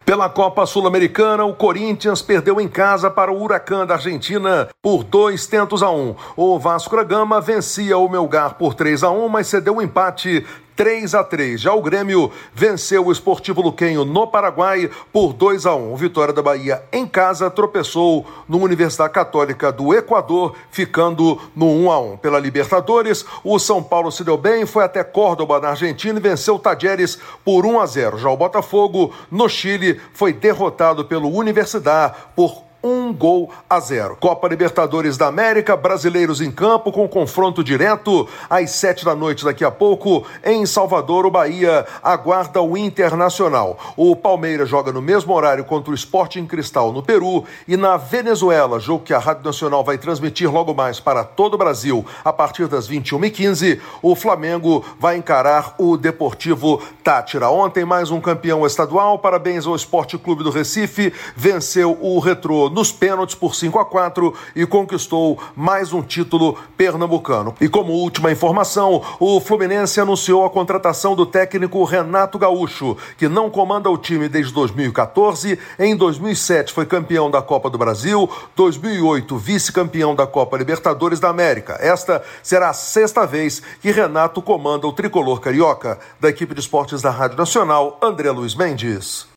Pela Copa Sul-Americana, o Corinthians perdeu em casa para o Huracán da Argentina por 2-1. O Vasco da Gama vencia o Melgar por 3-1, mas cedeu um empate 3-3. Já o Grêmio venceu o Sportivo Luquenho no Paraguai por 2-1. Vitória da Bahia em casa tropeçou no Universidade Católica do Equador, ficando no 1-1. Pela Libertadores, o São Paulo se deu bem, foi até Córdoba, na Argentina, e venceu o Talleres por 1-0. Já o Botafogo, no Chile, foi derrotado pelo Universidad por 1-0. Copa Libertadores da América, brasileiros em campo com confronto direto às 7 da noite daqui a pouco. Em Salvador, o Bahia aguarda o Internacional. O Palmeiras joga no mesmo horário contra o Sporting Cristal no Peru. E na Venezuela, jogo que a Rádio Nacional vai transmitir logo mais para todo o Brasil a partir das 21h15, o Flamengo vai encarar o Deportivo Táchira. Ontem, mais um campeão estadual. Parabéns ao Esporte Clube do Recife. Venceu o Retrô nos pênaltis por 5-4 e conquistou mais um título pernambucano. E como última informação, o Fluminense anunciou a contratação do técnico Renato Gaúcho, que não comanda o time desde 2014. Em 2007 foi campeão da Copa do Brasil, 2008 vice-campeão da Copa Libertadores da América. Esta será a 6ª vez que Renato comanda o tricolor carioca. Da equipe de esportes da Rádio Nacional, André Luiz Mendes.